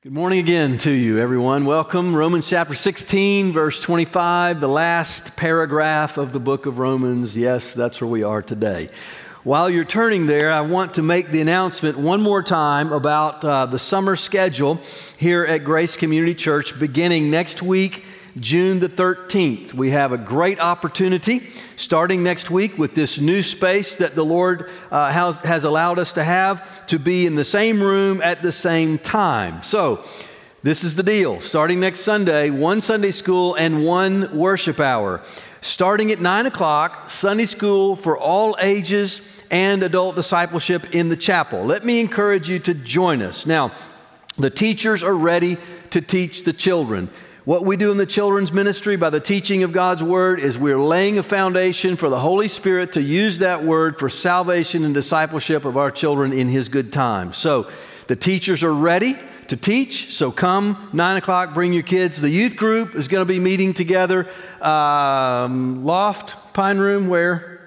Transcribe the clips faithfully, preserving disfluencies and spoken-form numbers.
Good morning again to you, everyone. Welcome. Romans chapter sixteen, verse twenty-five, the last paragraph of the book of Romans. Yes, that's where we are today. While you're turning there, I want to make the announcement one more time about uh, the summer schedule here at Grace Community Church beginning next week, June the thirteenth. We have a great opportunity starting next week with this new space that the Lord uh, has, has allowed us to have to be in the same room at the same time. So this is the deal. Starting next Sunday, one Sunday school and one worship hour. Starting at nine o'clock, Sunday school for all ages and adult discipleship in the chapel. Let me encourage you to join us. Now, the teachers are ready to teach the children. What we do in the children's ministry by the teaching of God's Word is we're laying a foundation for the Holy Spirit to use that Word for salvation and discipleship of our children in His good time. So the teachers are ready to teach. So come nine o'clock, bring your kids. The youth group is going to be meeting together. Um, Loft, Pine Room, where?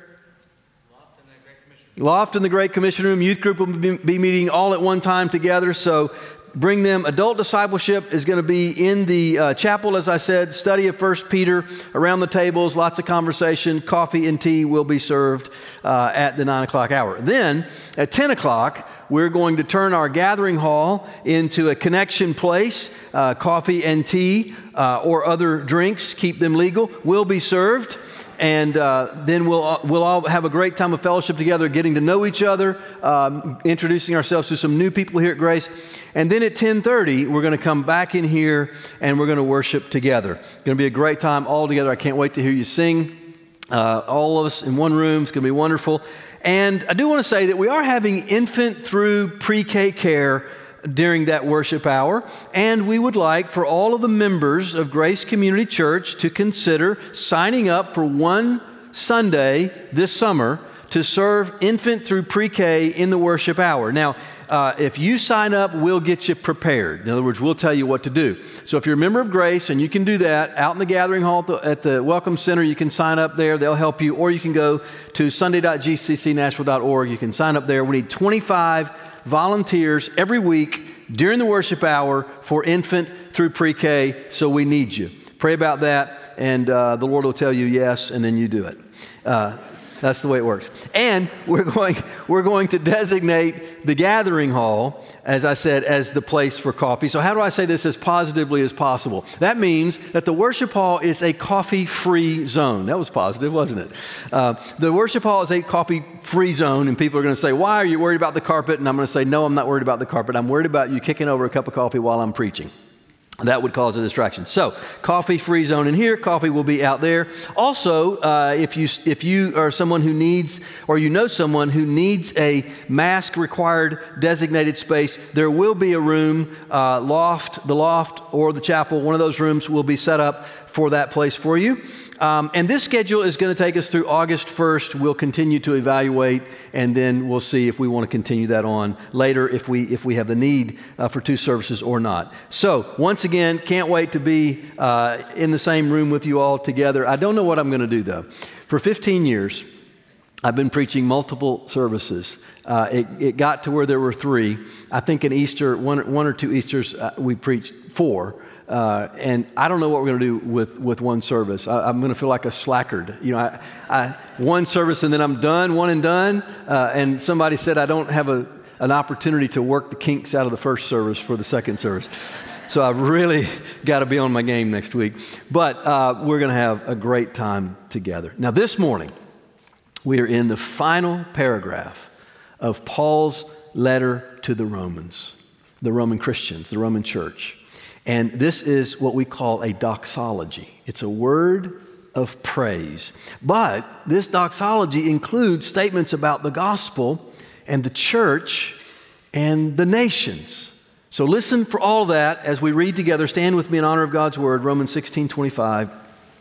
Loft in the Great Commission Room. Loft in the Great Commission Room. Youth group will be, be meeting all at one time together. So bring them. Adult discipleship is going to be in the uh, chapel, as I said, study of First Peter, around the tables, lots of conversation, coffee and tea will be served uh, at the nine o'clock hour. Then at ten o'clock, we're going to turn our gathering hall into a connection place. Uh, coffee and tea uh, or other drinks, keep them legal, will be served. And uh, then we'll we'll all have a great time of fellowship together, getting to know each other, um, introducing ourselves to some new people here at Grace. And then at ten thirty, we're going to come back in here and we're going to worship together. It's going to be a great time all together. I can't wait to hear you sing. Uh, all of us in one room. It's going to be wonderful. And I do want to say that we are having infant through pre-K care during that worship hour, and we would like for all of the members of Grace Community Church to consider signing up for one Sunday this summer to serve infant through pre-K in the worship hour. Now, uh, if you sign up, we'll get you prepared. In other words, we'll tell you what to do. So if you're a member of Grace, and you can do that out in the gathering hall at the, at the Welcome Center, you can sign up there. They'll help you. Or you can go to sunday dot g c c nashville dot org. You can sign up there. We need twenty-five volunteers every week during the worship hour for infant through pre-K, so we need you. Pray about that, and uh, the Lord will tell you yes, and then you do it. Uh, that's the way it works. And we're going we're going to designate the gathering hall, as I said, as the place for coffee. So how do I say this as positively as possible? That means that the worship hall is a coffee-free zone. That was positive, wasn't it? Uh, the worship hall is a coffee-free zone, and people are going to say, why are you worried about the carpet? And I'm going to say, no, I'm not worried about the carpet. I'm worried about you kicking over a cup of coffee while I'm preaching. That would cause a distraction. So, coffee-free zone in here. Coffee will be out there. Also, uh, if you if you are someone who needs, or you know someone who needs a mask-required designated space, there will be a room, uh, loft, the loft, or the chapel. One of those rooms will be set up for that place for you. Um, and this schedule is going to take us through August first. We'll continue to evaluate, and then we'll see if we want to continue that on later, if we if we have the need uh, for two services or not. So, once again, can't wait to be uh, in the same room with you all together. I don't know what I'm going to do, though. For fifteen years, I've been preaching multiple services. Uh, it, it got to where there were three. I think in Easter, one, one or two Easters, uh, we preached four. Uh, and I don't know what we're going to do with, with one service. I, I'm going to feel like a slackard. You know, I, I, one service and then I'm done, one and done. Uh, and somebody said I don't have a, an opportunity to work the kinks out of the first service for the second service. So I've really got to be on my game next week. But uh, we're going to have a great time together. Now, this morning, we are in the final paragraph of Paul's letter to the Romans, the Roman Christians, the Roman church. And this is what we call a doxology. It's a word of praise. But this doxology includes statements about the gospel and the church and the nations. So listen for all that as we read together. Stand with me in honor of God's word, Romans sixteen twenty-five.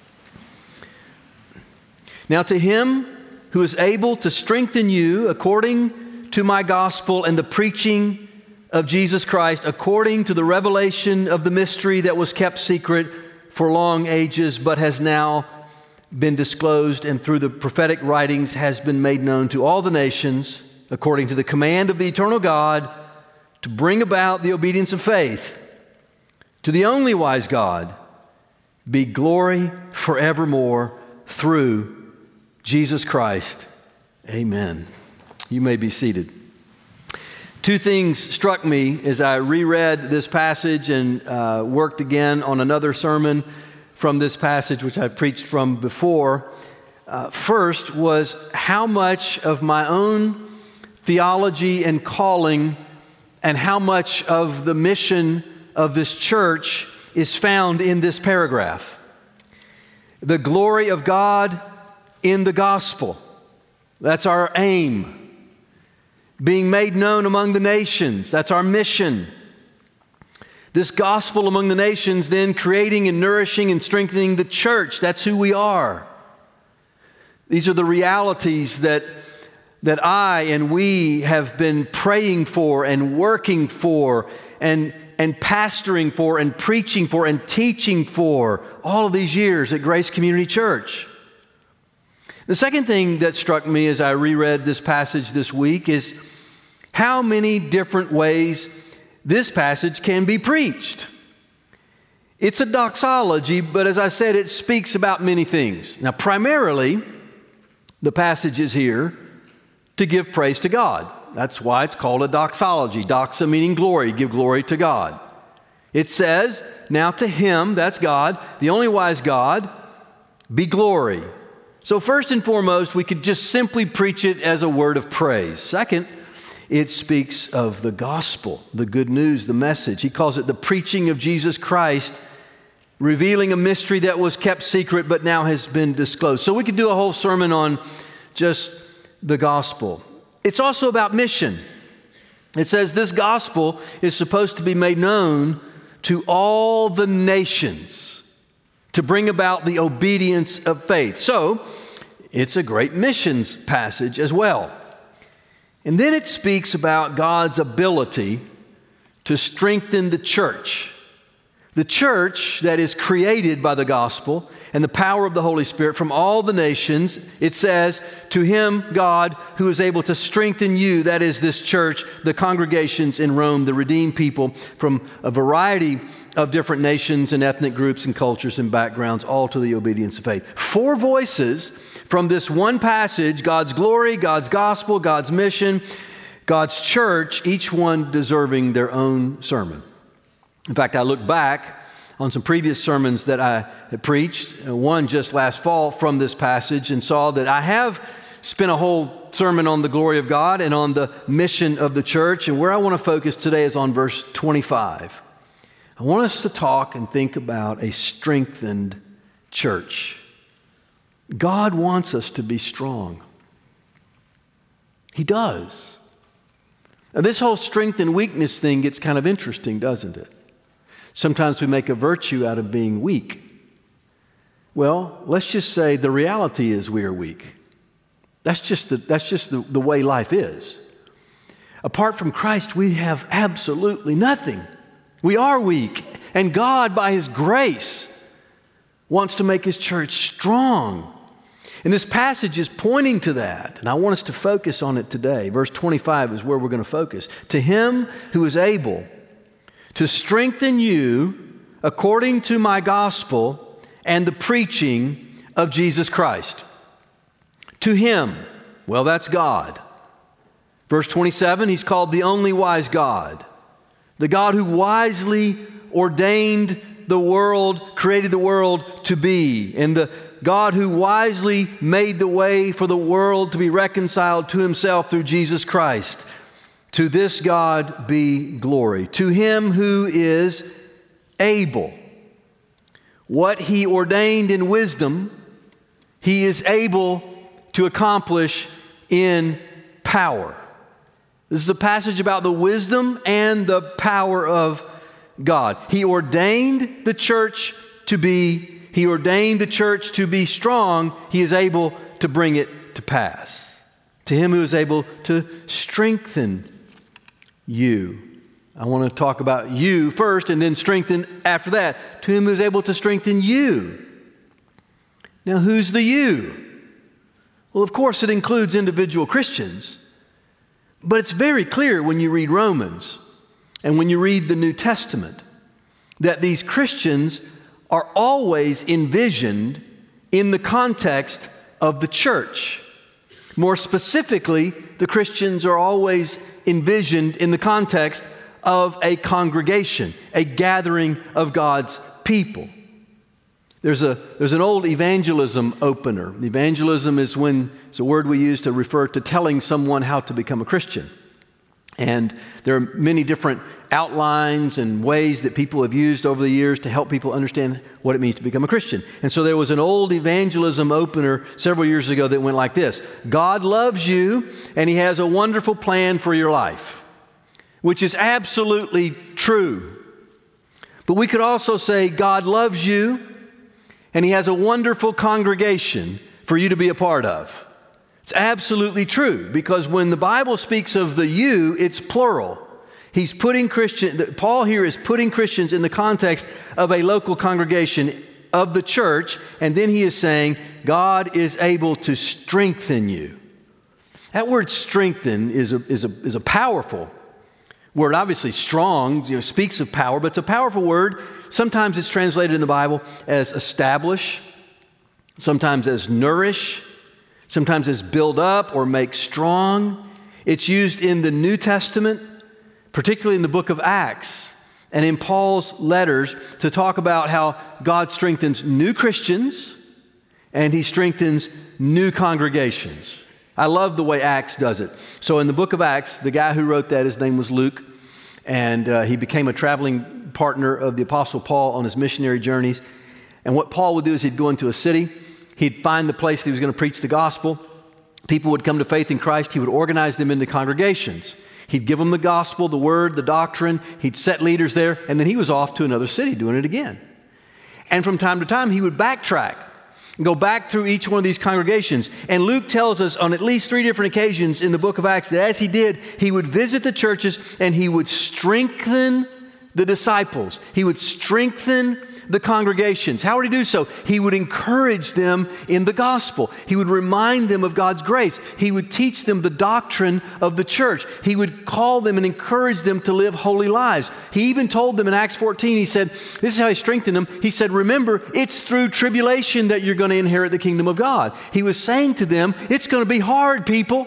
Now to him who is able to strengthen you according to my gospel and the preaching of Jesus Christ, according to the revelation of the mystery that was kept secret for long ages, but has now been disclosed and through the prophetic writings has been made known to all the nations, according to the command of the eternal God, to bring about the obedience of faith To the only wise God be glory forevermore through Jesus Christ. Amen. You may be seated. Two things struck me as I reread this passage and uh, worked again on another sermon from this passage, which I preached from before. Uh, first was how much of my own theology and calling and how much of the mission of this church is found in this paragraph. The glory of God in the gospel. That's our aim. Being made known among the nations. That's our mission. This gospel among the nations then creating and nourishing and strengthening the church. That's who we are. These are the realities that, that I and we have been praying for and working for and and pastoring for and preaching for and teaching for all of these years at Grace Community Church. The second thing that struck me as I reread this passage this week is how many different ways this passage can be preached. It's a doxology, but as I said, it speaks about many things. Now, primarily, the passage is here to give praise to God. That's why it's called a doxology. Doxa meaning glory, give glory to God. It says, now to Him, that's God, the only wise God, be glory. So first and foremost, we could just simply preach it as a word of praise. Second, it speaks of the gospel, the good news, the message. He calls it the preaching of Jesus Christ, revealing a mystery that was kept secret but now has been disclosed. So we could do a whole sermon on just the gospel. It's also about mission. It says this gospel is supposed to be made known to all the nations to bring about the obedience of faith. So it's a great missions passage as well. And then it speaks about God's ability to strengthen the church. The church that is created by the gospel and the power of the Holy Spirit from all the nations. It says, to Him, God, who is able to strengthen you, that is this church, the congregations in Rome, the redeemed people from a variety of different nations and ethnic groups and cultures and backgrounds, all to the obedience of faith. Four voices from this one passage, God's glory, God's gospel, God's mission, God's church, each one deserving their own sermon. In fact, I look back on some previous sermons that I had preached, one just last fall from this passage, and saw that I have spent a whole sermon on the glory of God and on the mission of the church. And where I want to focus today is on verse twenty-five. I want us to talk and think about a strengthened church. God wants us to be strong. He does. Now, this whole strength and weakness thing gets kind of interesting, doesn't it? Sometimes we make a virtue out of being weak. Well, let's just say the reality is we are weak. That's just the, that's just the, the way life is. Apart from Christ, we have absolutely nothing. We are weak. And God, by His grace, wants to make His church strong. And this passage is pointing to that. And I want us to focus on it today. Verse twenty-five is where we're going to focus. To Him who is able to strengthen you according to my gospel and the preaching of Jesus Christ. To Him, well, that's God. Verse twenty-seven, He's called the only wise God. The God who wisely ordained the world, created the world to be. And the God who wisely made the way for the world to be reconciled to Himself through Jesus Christ. To this God be glory. To Him who is able. What He ordained in wisdom, He is able to accomplish in power. This is a passage about the wisdom and the power of God. He ordained the church to be, He ordained the church to be strong. He is able to bring it to pass. To Him who is able to strengthen you. I want to talk about you first and then strengthen after that. To Him who is able to strengthen you. Now, who's the you? Well, of course, it includes individual Christians. But it's very clear when you read Romans and when you read the New Testament that these Christians are always envisioned in the context of the church. More specifically, the Christians are always envisioned in the context of a congregation, a gathering of God's people. There's a there's an old evangelism opener. Evangelism is when it's a word we use to refer to telling someone how to become a Christian. And there are many different outlines and ways that people have used over the years to help people understand what it means to become a Christian. And so there was an old evangelism opener several years ago that went like this: God loves you and He has a wonderful plan for your life, which is absolutely true. But we could also say God loves you and He has a wonderful congregation for you to be a part of. It's absolutely true, because when the Bible speaks of the you, it's plural. He's putting Christian, Paul here is putting Christians in the context of a local congregation of the church, and then he is saying, God is able to strengthen you. That word strengthen is a, is a, is a powerful word. Obviously strong, you know, speaks of power, but it's a powerful word. Sometimes it's translated in the Bible as establish, sometimes as nourish, sometimes as build up or make strong. It's used in the New Testament, particularly in the book of Acts and in Paul's letters, to talk about how God strengthens new Christians and He strengthens new congregations. I love the way Acts does it. So in the book of Acts, the guy who wrote that, his name was Luke, and uh, he became a traveling partner of the Apostle Paul on his missionary journeys. And what Paul would do is he'd go into a city, he'd find the place that he was going to preach the gospel. People would come to faith in Christ. He would organize them into congregations. He'd give them the gospel, the word, the doctrine. He'd set leaders there, and then he was off to another city doing it again. And from time to time, he would backtrack and go back through each one of these congregations. And Luke tells us on at least three different occasions in the book of Acts that as he did, he would visit the churches and he would strengthen the disciples. He would strengthen the congregations. How would he do so? He would encourage them in the gospel. He would remind them of God's grace. He would teach them the doctrine of the church. He would call them and encourage them to live holy lives. He even told them in Acts fourteen, he said, this is how he strengthened them. He said, remember, it's through tribulation that you're going to inherit the kingdom of God. He was saying to them, it's going to be hard, people.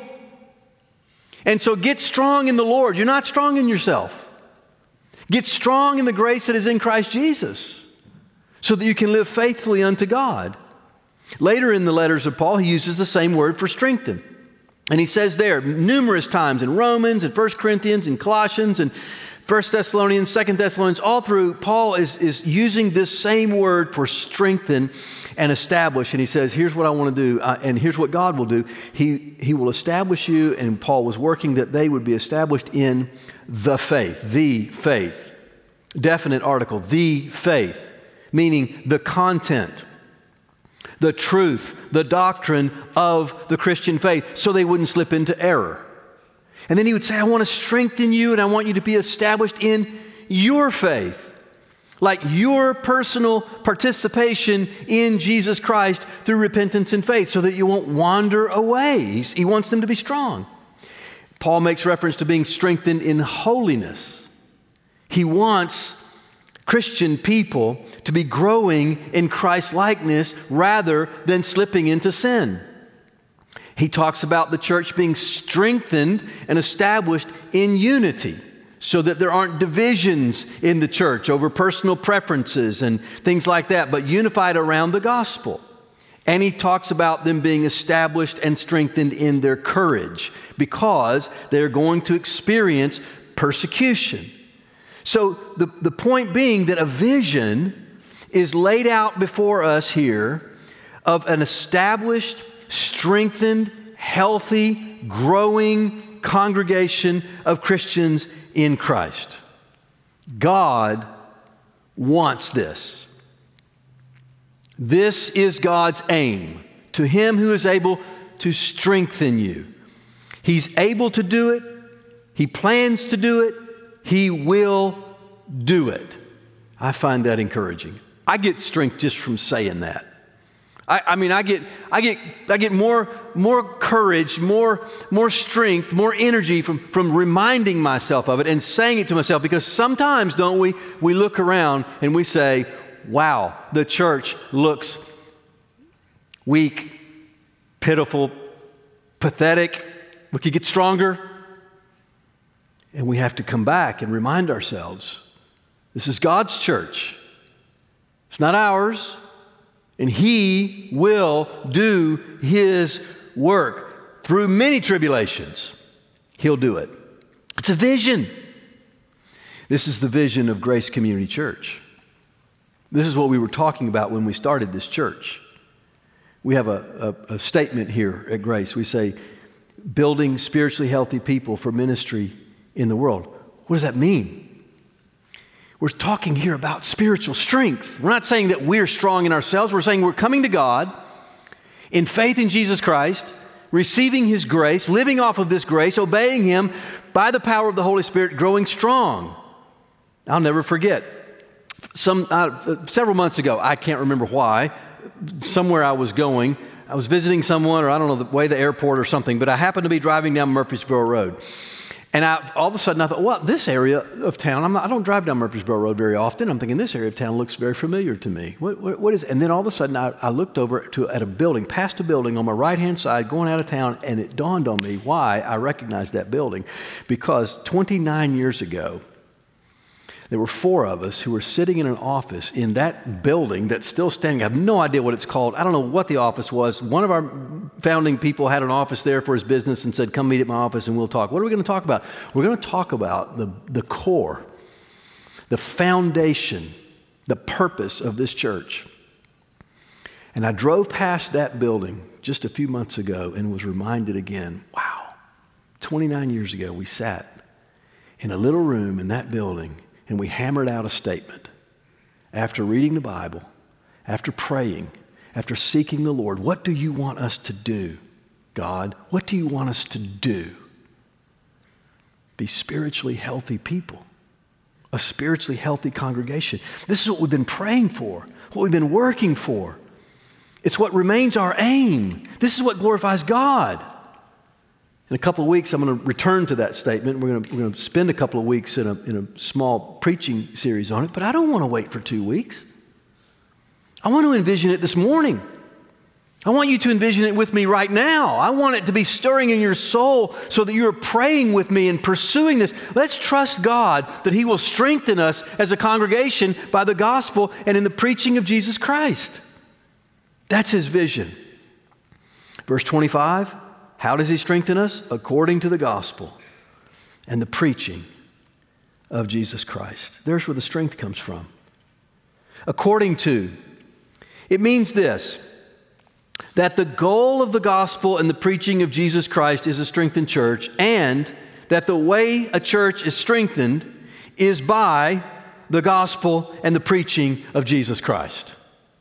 And so get strong in the Lord. You're not strong in yourself. Get strong in the grace that is in Christ Jesus, so that you can live faithfully unto God. Later in the letters of Paul, he uses the same word for strengthen. And he says there numerous times in Romans and First Corinthians and Colossians and First Thessalonians, Second Thessalonians, all through, Paul is, is using this same word for strengthen and establish. And he says, here's what I want to do, uh, and here's what God will do. He, he will establish you, and Paul was working that they would be established in the faith, the faith. Definite article, the faith. Meaning the content, the truth, the doctrine of the Christian faith, so they wouldn't slip into error. And then he would say, I want to strengthen you and I want you to be established in your faith, like your personal participation in Jesus Christ through repentance and faith, so that you won't wander away. He's, he wants them to be strong. Paul makes reference to being strengthened in holiness. He wants Christian people to be growing in Christ's likeness rather than slipping into sin. He talks about the church being strengthened and established in unity, so that there aren't divisions in the church over personal preferences and things like that, but unified around the gospel. And he talks about them being established and strengthened in their courage, because they're going to experience persecution. So the, the point being that a vision is laid out before us here of an established, strengthened, healthy, growing congregation of Christians in Christ. God wants this. This is God's aim. To Him who is able to strengthen you. He's able to do it. He plans to do it. He will do it. I find that encouraging. I get strength just from saying that. I, I mean, I get, I get, I get more, more courage, more, more strength, more energy from, from reminding myself of it and saying it to myself. Because sometimes, don't we, we look around and we say, wow, the church looks weak, pitiful, pathetic. We could get stronger. And we have to come back and remind ourselves, this is God's church. It's not ours. And He will do His work through many tribulations. He'll do it. It's a vision. This is the vision of Grace Community Church. This is what we were talking about when we started this church. We have a, a, a statement here at Grace. We say, building spiritually healthy people for ministry in the world. What does that mean? We're talking here about spiritual strength. We're not saying that we're strong in ourselves. We're saying we're coming to God in faith in Jesus Christ, receiving His grace, living off of this grace, obeying Him by the power of the Holy Spirit, growing strong. I'll never forget. Some uh, several months ago, I can't remember why, somewhere I was going. I was visiting someone, or I don't know, the way the airport or something, but I happened to be driving down Murfreesboro Road. And I, all of a sudden I thought, well, this area of town, I'm not, I don't drive down Murfreesboro Road very often. I'm thinking this area of town looks very familiar to me. What, what, what is it? And then all of a sudden I, I looked over to at a building, past a building on my right-hand side, going out of town, and it dawned on me why I recognized that building. Because twenty-nine years ago, there were four of us who were sitting in an office in that building that's still standing. I have no idea what it's called. I don't know what the office was. One of our founding people had an office there for his business and said, come meet at my office and we'll talk. What are we going to talk about? We're going to talk about the, the core, the foundation, the purpose of this church. And I drove past that building just a few months ago and was reminded again, wow, twenty-nine years ago we sat in a little room in that building and we hammered out a statement after reading the Bible, after praying, after seeking the Lord. What do you want us to do, God? What do you want us to do? Be spiritually healthy people, a spiritually healthy congregation. This is what we've been praying for, what we've been working for. It's what remains our aim. This is what glorifies God. In a couple of weeks, I'm going to return to that statement. We're going to, we're going to spend a couple of weeks in a, in a small preaching series on it, but I don't want to wait for two weeks. I want to envision it this morning. I want you to envision it with me right now. I want it to be stirring in your soul so that you're praying with me and pursuing this. Let's trust God that He will strengthen us as a congregation by the gospel and in the preaching of Jesus Christ. That's His vision. Verse twenty-five. How does He strengthen us? According to the gospel and the preaching of Jesus Christ. There's where the strength comes from. According to, it means this, that the goal of the gospel and the preaching of Jesus Christ is a strengthened church, and that the way a church is strengthened is by the gospel and the preaching of Jesus Christ.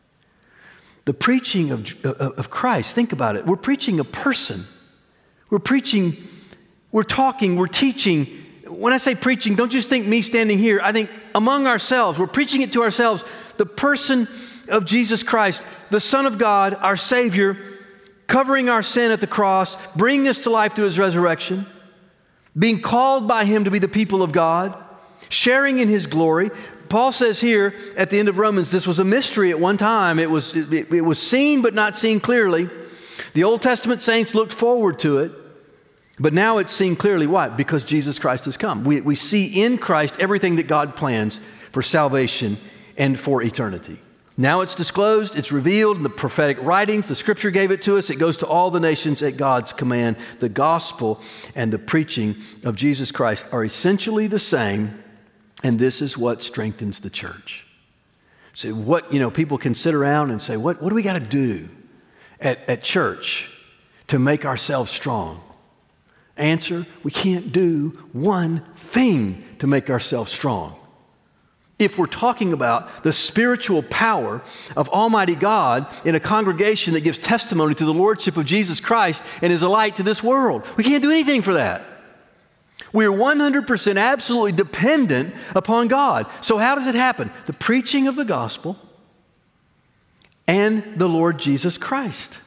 The preaching of, of, of Christ, think about it. We're preaching a person. We're preaching, we're talking, we're teaching. When I say preaching, don't just think me standing here. I think among ourselves, we're preaching it to ourselves. The person of Jesus Christ, the Son of God, our Savior, covering our sin at the cross, bringing us to life through His resurrection, being called by Him to be the people of God, sharing in His glory. Paul says here at the end of Romans, this was a mystery at one time. It was, it, it was seen but not seen clearly. The Old Testament saints looked forward to it, but now it's seen clearly. Why? Because Jesus Christ has come. We, we see in Christ everything that God plans for salvation and for eternity. Now it's disclosed, it's revealed in the prophetic writings. The Scripture gave it to us. It goes to all the nations at God's command. The gospel and the preaching of Jesus Christ are essentially the same, and this is what strengthens the church. So what, you know, people can sit around and say, what, what do we got to do At, at church to make ourselves strong? Answer, we can't do one thing to make ourselves strong. If we're talking about the spiritual power of Almighty God in a congregation that gives testimony to the Lordship of Jesus Christ and is a light to this world, we can't do anything for that. We're one hundred percent absolutely dependent upon God. So how does it happen? The preaching of the gospel and the Lord Jesus Christ.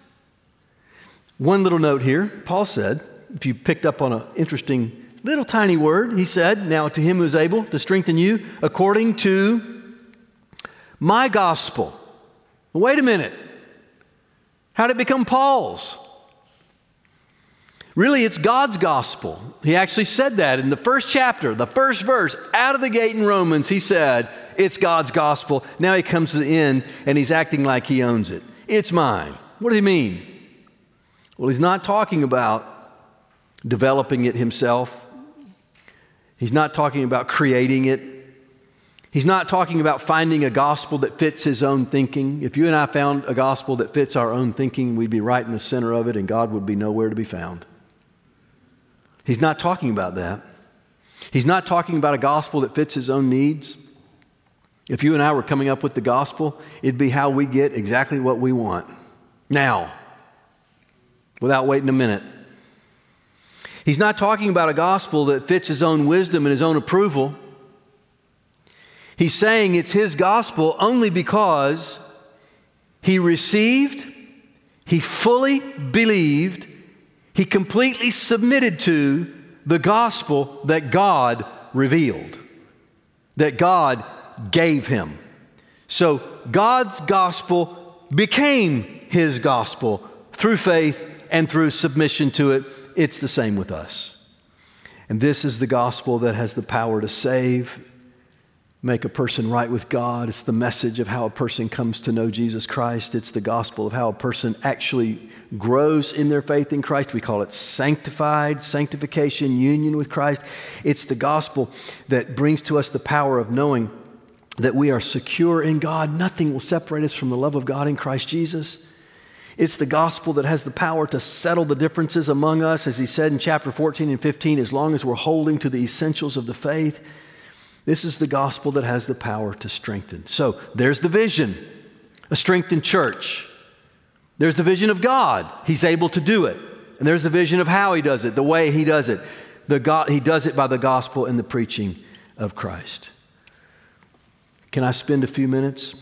One little note here, Paul said, if you picked up on an interesting little tiny word, he said, now to him who is able to strengthen you according to my gospel. Wait a minute. How did it become Paul's? Really, it's God's gospel. He actually said that in the first chapter, the first verse, out of the gate in Romans, he said, it's God's gospel. Now he comes to the end and he's acting like he owns it. It's mine. What does he mean? Well, he's not talking about developing it himself. He's not talking about creating it. He's not talking about finding a gospel that fits his own thinking. If you and I found a gospel that fits our own thinking, we'd be right in the center of it and God would be nowhere to be found. He's not talking about that. He's not talking about a gospel that fits his own needs. If you and I were coming up with the gospel, it'd be how we get exactly what we want now, without waiting a minute. He's not talking about a gospel that fits his own wisdom and his own approval. He's saying it's his gospel only because he received, he fully believed, he completely submitted to the gospel that God revealed, that God gave him. So God's gospel became his gospel through faith and through submission to it. It's the same with us. And this is the gospel that has the power to save, make a person right with God. It's the message of how a person comes to know Jesus Christ. It's the gospel of how a person actually grows in their faith in Christ. We call it sanctified, sanctification, union with Christ. It's the gospel that brings to us the power of knowing that we are secure in God. Nothing will separate us from the love of God in Christ Jesus. It's the gospel that has the power to settle the differences among us, as he said in chapter fourteen and fifteen, as long as we're holding to the essentials of the faith. This is the gospel that has the power to strengthen. So there's the vision, a strengthened church. There's the vision of God. He's able to do it. And there's the vision of how he does it, the way he does it. The God, he does it by the gospel and the preaching of Christ. Can I spend a few minutes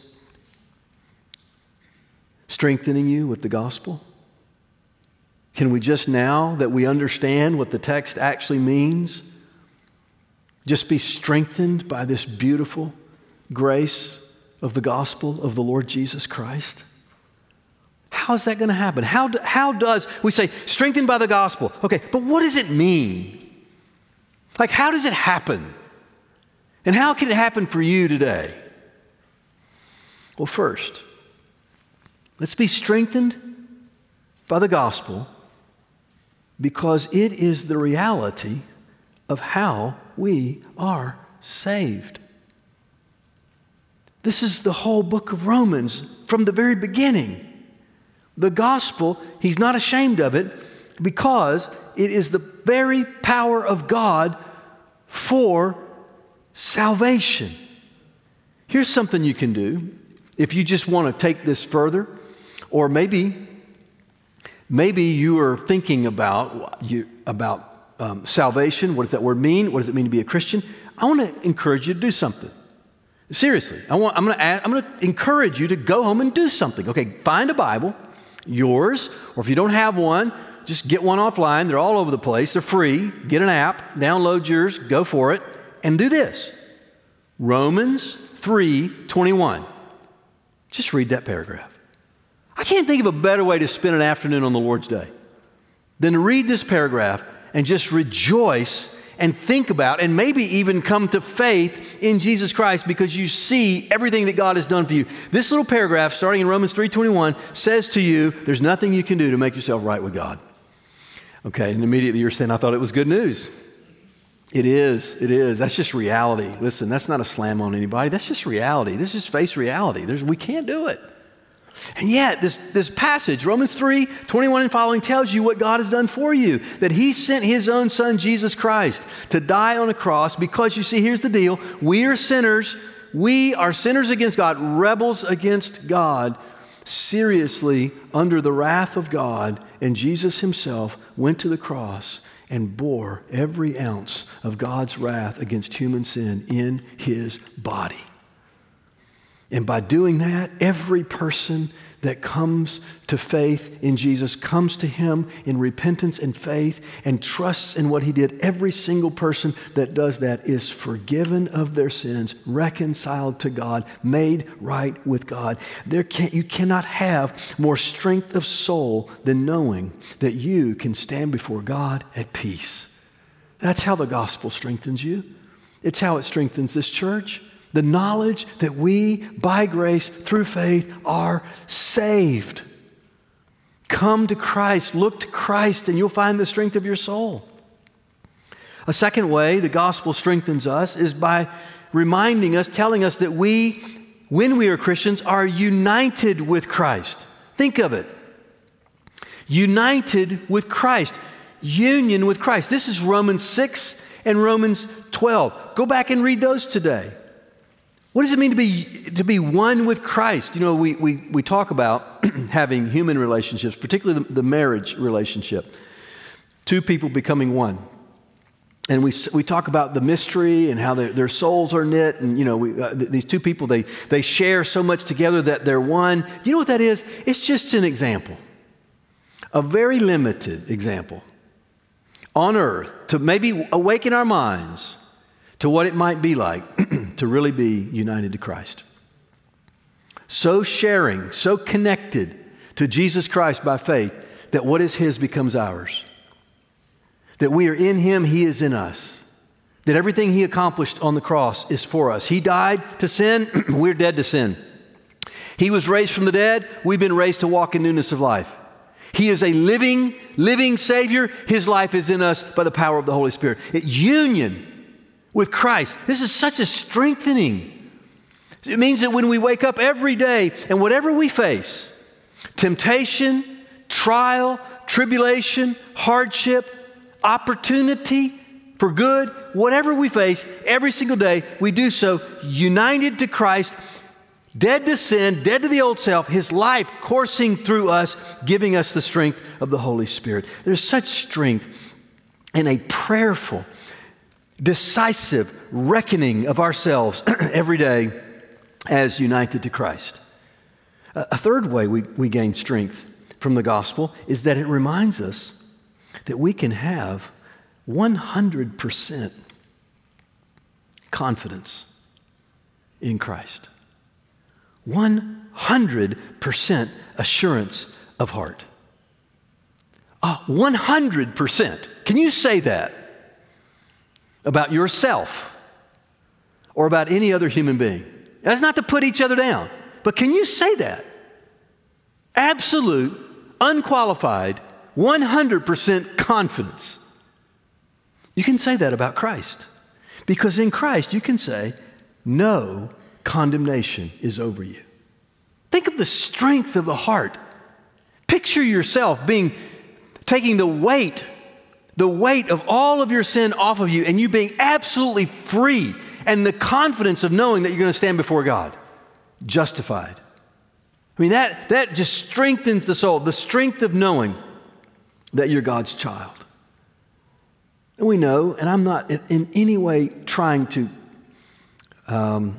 strengthening you with the gospel? Can we just, now that we understand what the text actually means, just be strengthened by this beautiful grace of the gospel of the Lord Jesus Christ? How is that going to happen? How, do, how does, we say, strengthened by the gospel. Okay, but what does it mean? Like, how does it happen? And how can it happen for you today? Well, first, let's be strengthened by the gospel because it is the reality of how we are saved. This is the whole book of Romans from the very beginning. The gospel, he's not ashamed of it because it is the very power of God for salvation. Here's something you can do if you just want to take this further, or maybe, maybe you are thinking about you about Um, salvation. What does that word mean? What does it mean to be a Christian? I want to encourage you to do something. Seriously, I want, I'm going to add, I'm going to encourage you to go home and do something. Okay, find a Bible, yours, or if you don't have one, just get one offline. They're all over the place. They're free. Get an app, download yours, go for it, and do this. Romans three twenty-one. Just read that paragraph. I can't think of a better way to spend an afternoon on the Lord's Day than to read this paragraph and just rejoice and think about and maybe even come to faith in Jesus Christ because you see everything that God has done for you. This little paragraph starting in Romans three twenty-one says to you, there's nothing you can do to make yourself right with God. Okay, and immediately you're saying, I thought it was good news. It is, it is. That's just reality. Listen, that's not a slam on anybody. That's just reality. This is face reality. There's, we can't do it. And yet, this, this passage, Romans three twenty-one and following, tells you what God has done for you. That he sent his own son, Jesus Christ, to die on a cross because, you see, here's the deal. We are sinners. We are sinners against God, rebels against God, seriously under the wrath of God. And Jesus himself went to the cross and bore every ounce of God's wrath against human sin in his body. And by doing that, every person that comes to faith in Jesus, comes to him in repentance and faith, and trusts in what he did, every single person that does that is forgiven of their sins, reconciled to God, made right with God. There can, you cannot have more strength of soul than knowing that you can stand before God at peace. That's how the gospel strengthens you. It's how it strengthens this church. The knowledge that we, by grace, through faith, are saved. Come to Christ, look to Christ, and you'll find the strength of your soul. A second way the gospel strengthens us is by reminding us, telling us that we, when we are Christians, are united with Christ. Think of it. United with Christ. Union with Christ. This is Romans six and Romans twelve. Go back and read those today. What does it mean to be to be one with Christ? You know, we we, we talk about having human relationships, particularly the, the marriage relationship. Two people becoming one. And we we talk about the mystery and how their, their souls are knit. And, you know, we, uh, th- these two people, they, they share so much together that they're one. You know what that is? It's just an example. A very limited example on earth to maybe awaken our minds to what it might be like to really be united to Christ. So sharing, so connected to Jesus Christ by faith that what is his becomes ours. That we are in him, he is in us. That everything he accomplished on the cross is for us. He died to sin, we're dead to sin. He was raised from the dead, we've been raised to walk in newness of life. He is a living, living Savior. His life is in us by the power of the Holy Spirit. It, union with Christ. This is such a strengthening. It means that when we wake up every day and whatever we face, temptation, trial, tribulation, hardship, opportunity for good, whatever we face every single day, we do so united to Christ, dead to sin, dead to the old self, his life coursing through us, giving us the strength of the Holy Spirit. There's such strength in a prayerful, decisive reckoning of ourselves every day as united to Christ. A third way we, we gain strength from the gospel is that it reminds us that we can have one hundred percent confidence in Christ. one hundred percent assurance of heart. Uh, one hundred percent. Can you say that about yourself or about any other human being? That's not to put each other down, but can you say that? Absolute, unqualified, one hundred percent confidence. You can say that about Christ, because in Christ you can say, no condemnation is over you. Think of the strength of the heart. Picture yourself being, taking the weight, the weight of all of your sin off of you, and you being absolutely free, and the confidence of knowing that you're going to stand before God, justified. I mean, that, that just strengthens the soul, the strength of knowing that you're God's child. And we know, and I'm not in any way trying to um,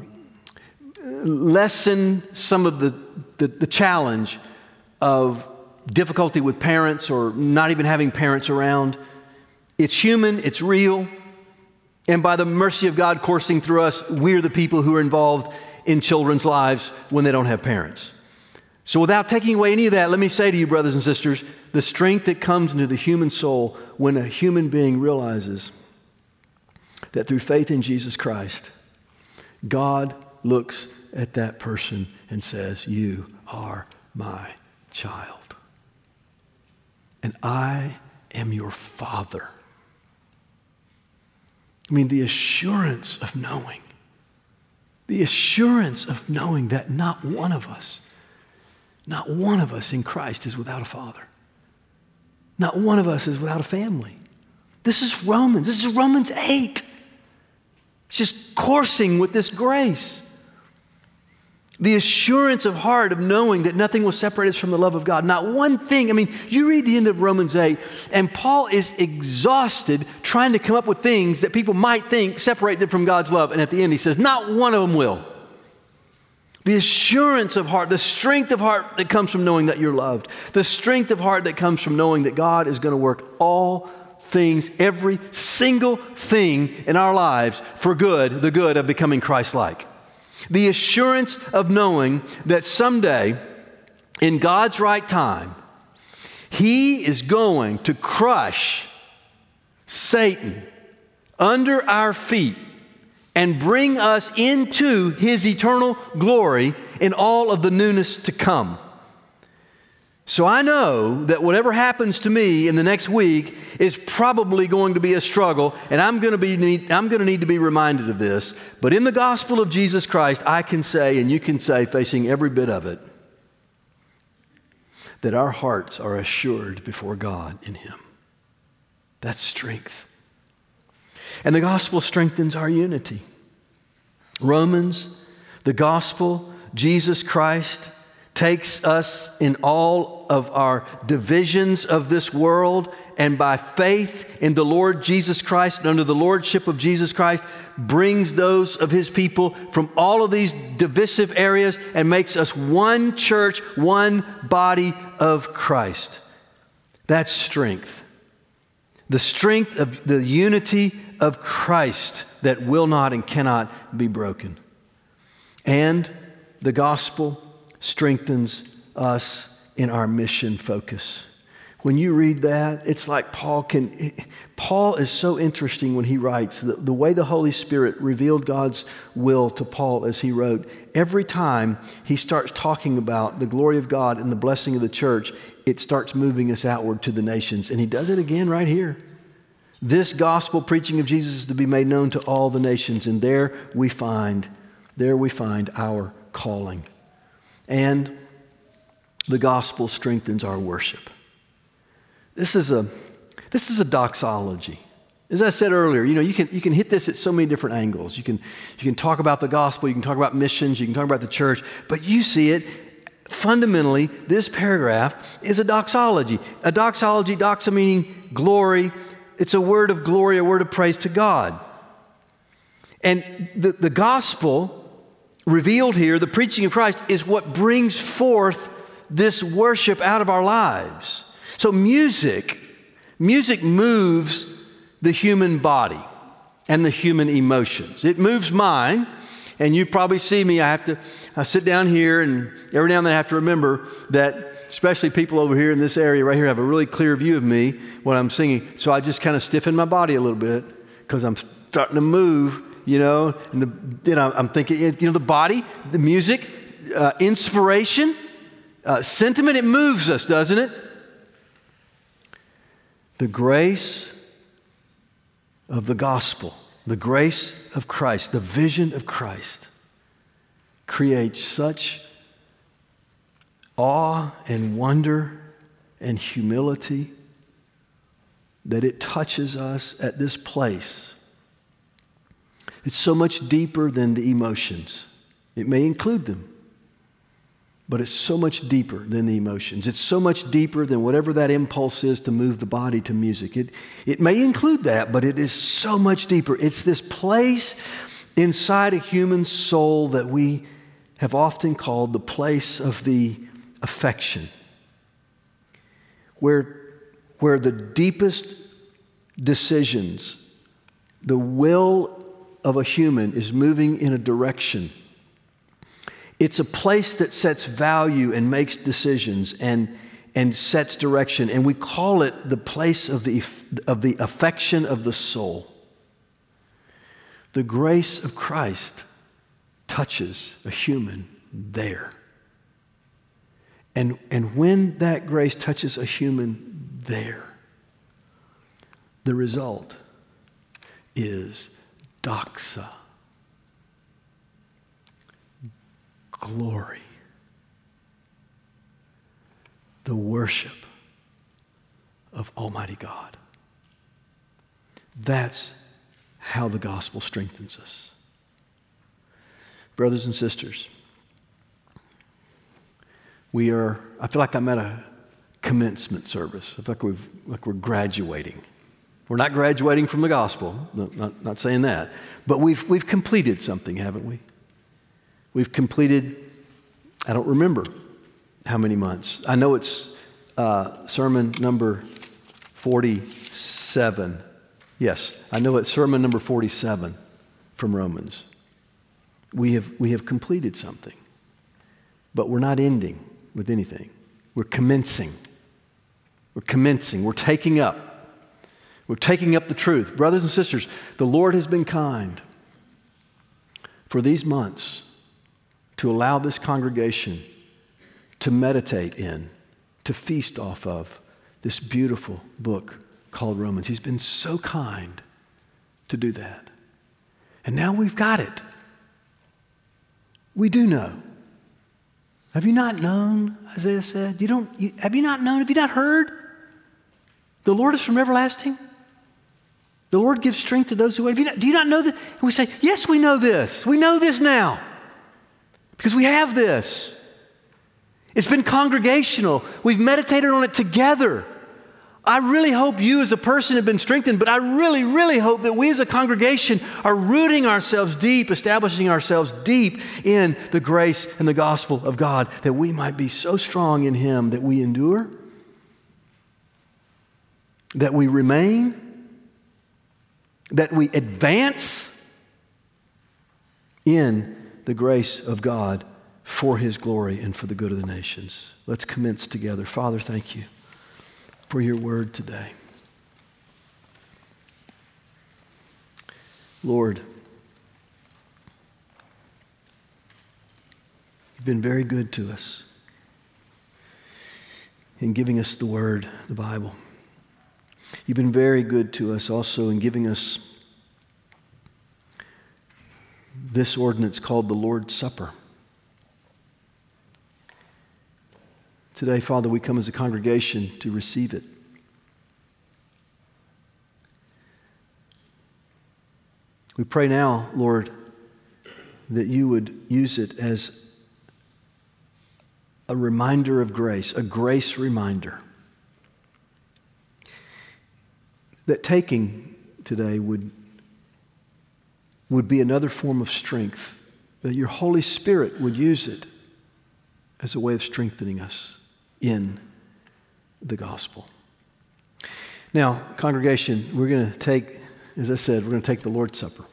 lessen some of the, the, the challenge of difficulty with parents or not even having parents around. It's human, it's real, and by the mercy of God coursing through us, we're the people who are involved in children's lives when they don't have parents. So without taking away any of that, let me say to you, brothers and sisters, the strength that comes into the human soul when a human being realizes that through faith in Jesus Christ, God looks at that person and says, you are my child. And I am your father. I mean, the assurance of knowing, the assurance of knowing that not one of us, not one of us in Christ is without a father. Not one of us is without a family. This is Romans. This is Romans eight. It's just coursing with this grace. The assurance of heart of knowing that nothing will separate us from the love of God. Not one thing. I mean, you read the end of Romans eight, and Paul is exhausted trying to come up with things that people might think separate them from God's love. And at the end he says, not one of them will. The assurance of heart, the strength of heart that comes from knowing that you're loved. The strength of heart that comes from knowing that God is going to work all things, every single thing in our lives for good, the good of becoming Christ-like. The assurance of knowing that someday, in God's right time, He is going to crush Satan under our feet and bring us into His eternal glory in all of the newness to come. So I know that whatever happens to me in the next week is probably going to be a struggle, and I'm going to be need, I'm going to need to be reminded of this. But in the gospel of Jesus Christ, I can say, and you can say, facing every bit of it, that our hearts are assured before God in Him. That's strength. And the gospel strengthens our unity. Romans, the gospel, Jesus Christ, takes us in all of our divisions of this world, and by faith in the Lord Jesus Christ and under the lordship of Jesus Christ, brings those of His people from all of these divisive areas and makes us one church, one body of Christ. That's strength. The strength of the unity of Christ that will not and cannot be broken. And the gospel strengthens us in our mission focus. When you read that, it's like Paul can, Paul is so interesting when he writes. The, the way the Holy Spirit revealed God's will to Paul as he wrote, every time he starts talking about the glory of God and the blessing of the church, it starts moving us outward to the nations. And he does it again right here. This gospel preaching of Jesus is to be made known to all the nations, and there we find, there we find our calling. And the gospel strengthens our worship. This is a, this is a doxology. As I said earlier, you know, you can, you can hit this at so many different angles. You can, you can talk about the gospel, you can talk about missions, you can talk about the church, but you see it, fundamentally, this paragraph is a doxology. A doxology, doxa meaning glory. It's a word of glory, a word of praise to God. And the, the gospel revealed here, the preaching of Christ, is what brings forth this worship out of our lives. So music, music moves the human body and the human emotions. It moves mine, and you probably see me, I have to I sit down here, and every now and then I have to remember that especially people over here in this area right here have a really clear view of me when I'm singing. So I just kind of stiffen my body a little bit because I'm starting to move, you know, and the, you know, I'm thinking, you know, the body, the music, uh, inspiration, uh, sentiment, it moves us, doesn't it? The grace of the gospel, the grace of Christ, the vision of Christ creates such awe and wonder and humility that it touches us at this place. It's so much deeper than the emotions. It may include them, but it's so much deeper than the emotions. It's so much deeper than whatever that impulse is to move the body to music. It, it may include that, but it is so much deeper. It's this place inside a human soul that we have often called the place of the affection, where, where the deepest decisions, the will of a human is moving in a direction. It's a place that sets value and makes decisions and, and sets direction, and we call it the place of the, of the affection of the soul. The grace of Christ touches a human there. And, and when that grace touches a human there, the result is doxa, glory, the worship of Almighty God. That's how the gospel strengthens us. Brothers and sisters, we are, I feel like I'm at a commencement service. I feel like, we've, like we're graduating. We're not graduating from the gospel, no, not, not saying that, but we've, we've completed something, haven't we? We've completed I don't remember how many months. I know it's uh, sermon number forty-seven. Yes, I know it's sermon number forty-seven from Romans. We have, we have completed something, but we're not ending with anything. We're commencing. We're commencing. We're taking up. We're taking up the truth. Brothers and sisters, the Lord has been kind for these months to allow this congregation to meditate in, to feast off of this beautiful book called Romans. He's been so kind to do that. And now we've got it. We do know. Have you not known, Isaiah said? You don't, you, have you not known? Have you not heard? The Lord is from everlasting. The Lord gives strength to those who wait. Have you not, do you not know that? And we say, yes, we know this. We know this now because we have this. It's been congregational. We've meditated on it together. I really hope you as a person have been strengthened, but I really, really hope that we as a congregation are rooting ourselves deep, establishing ourselves deep in the grace and the gospel of God, that we might be so strong in Him that we endure, that we remain, that we advance in the grace of God for His glory and for the good of the nations. Let's commence together. Father, thank you for your word today. Lord, you've been very good to us in giving us the word, the Bible. You've been very good to us also in giving us this ordinance called the Lord's Supper. Today, Father, we come as a congregation to receive it. We pray now, Lord, that you would use it as a reminder of grace, a grace reminder. That taking today would, would be another form of strength, that your Holy Spirit would use it as a way of strengthening us in the gospel. Now, congregation, we're going to take, as I said, we're going to take the Lord's Supper.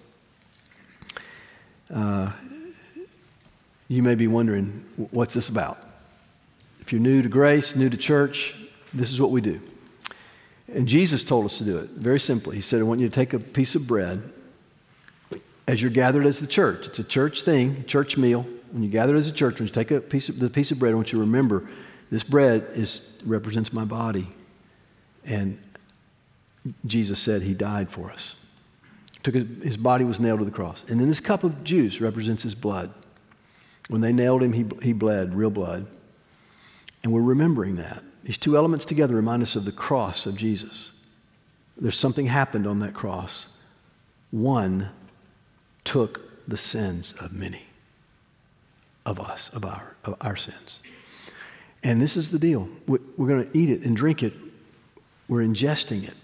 Uh, you may be wondering, what's this about? If you're new to grace, new to church, this is what we do. And Jesus told us to do it very simply. He said, I want you to take a piece of bread as you're gathered as the church. It's a church thing, a church meal. When you gather as a church, when you take a piece of the piece of bread, I want you to remember this bread is represents my body. And Jesus said He died for us. Took his, his body was nailed to the cross. And then this cup of juice represents His blood. When they nailed Him, he, he bled, real blood. And we're remembering that. These two elements together remind us of the cross of Jesus. There's something happened on that cross. One took the sins of many. Of us, of our, of our sins. And this is the deal. We're going to eat it and drink it. We're ingesting it.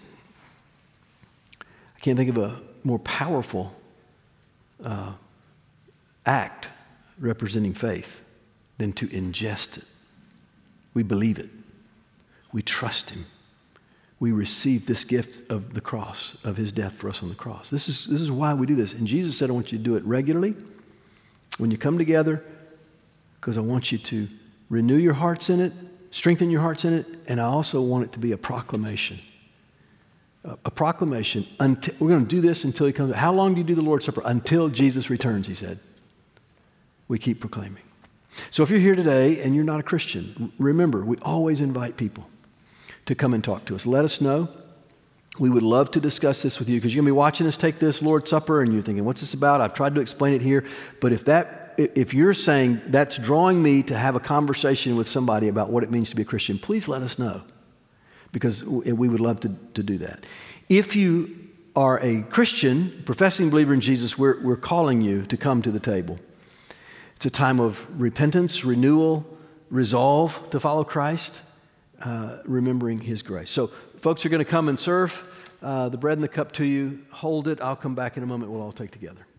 I can't think of a more powerful uh, act representing faith than to ingest it. We believe it. We trust Him. We receive this gift of the cross, of His death for us on the cross. This is, this is why we do this. And Jesus said, I want you to do it regularly. When you come together, because I want you to renew your hearts in it, strengthen your hearts in it, and I also want it to be a proclamation. A, a proclamation. Until, we're going to do this until He comes. How long do you do the Lord's Supper? Until Jesus returns, He said. We keep proclaiming. So if you're here today and you're not a Christian, remember, we always invite people to come and talk to us. Let us know. We would love to discuss this with you because you're going to be watching us take this Lord's Supper and you're thinking, what's this about? I've tried to explain it here. But if that If you're saying that's drawing me to have a conversation with somebody about what it means to be a Christian, please let us know because we would love to, to do that. If you are a Christian, professing believer in Jesus, we're, we're calling you to come to the table. It's a time of repentance, renewal, resolve to follow Christ, uh, remembering His grace. So folks are going to come and serve uh, the bread and the cup to you. Hold it. I'll come back in a moment. We'll all take together.